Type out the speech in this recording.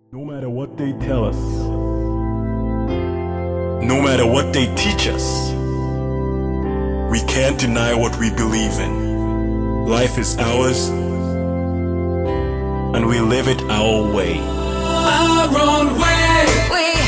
No matter what they tell us, no matter what they teach us, we can't deny what we believe in. Life is ours, and we live it our way. Our own way.